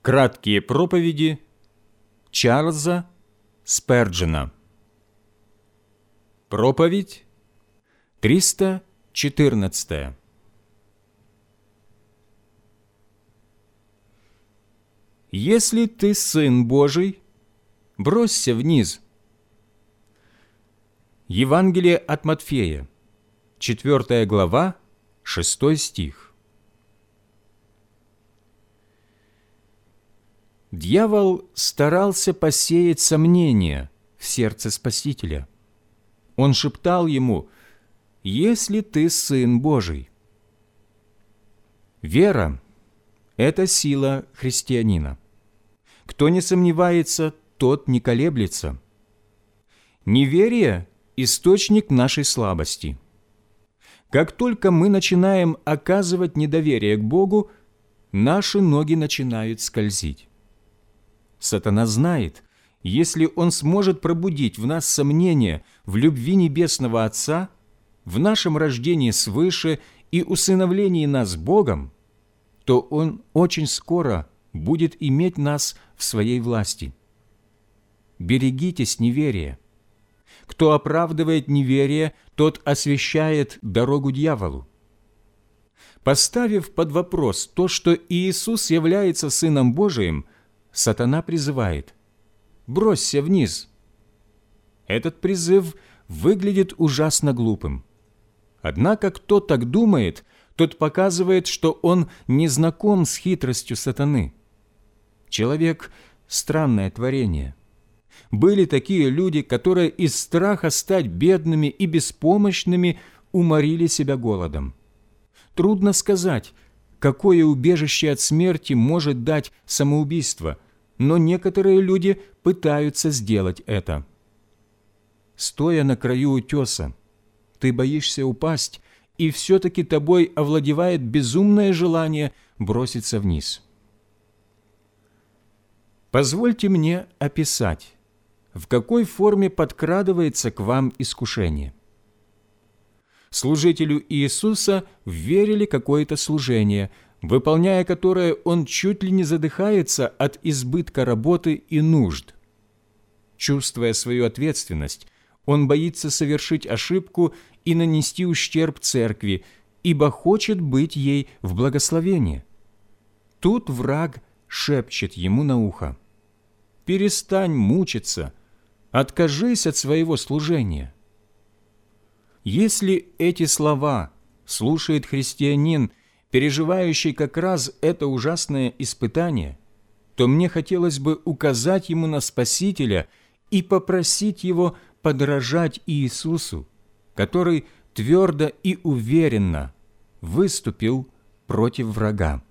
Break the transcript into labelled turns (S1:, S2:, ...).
S1: Краткие проповеди Чарльза Сперджена. Проповедь 314. Если ты Сын Божий, бросься вниз. Евангелие от Матфея, 4 глава, 6 стих. Дьявол старался посеять сомнения в сердце Спасителя. Он шептал ему: «Если ты Сын Божий». Вера – это сила христианина. Кто не сомневается, тот не колеблется. Неверие – источник нашей слабости. Как только мы начинаем оказывать недоверие к Богу, наши ноги начинают скользить. Сатана знает, если он сможет пробудить в нас сомнения в любви Небесного Отца, в нашем рождении свыше и усыновлении нас Богом, то он очень скоро будет иметь нас в своей власти. Берегитесь неверия. Кто оправдывает неверие, тот освящает дорогу дьяволу. Поставив под вопрос то, что Иисус является Сыном Божиим, Сатана призывает: «Бросься вниз». Этот призыв выглядит ужасно глупым. Однако, кто так думает, тот показывает, что он не знаком с хитростью сатаны. Человек – странное творение. Были такие люди, которые из страха стать бедными и беспомощными уморили себя голодом. Трудно сказать, какое убежище от смерти может дать самоубийство, но некоторые люди пытаются сделать это. Стоя на краю утеса, ты боишься упасть, и все-таки тобой овладевает безумное желание броситься вниз. Позвольте мне описать, в какой форме подкрадывается к вам искушение. Служителю Иисуса верили какое-то служение, выполняя которое он чуть ли не задыхается от избытка работы и нужд. Чувствуя свою ответственность, он боится совершить ошибку и нанести ущерб церкви, ибо хочет быть ей в благословении. Тут враг шепчет ему на ухо: «Перестань мучиться, откажись от своего служения». Если эти слова слушает христианин, переживающий как раз это ужасное испытание, то мне хотелось бы указать ему на Спасителя и попросить его подражать Иисусу, который твердо и уверенно выступил против врага.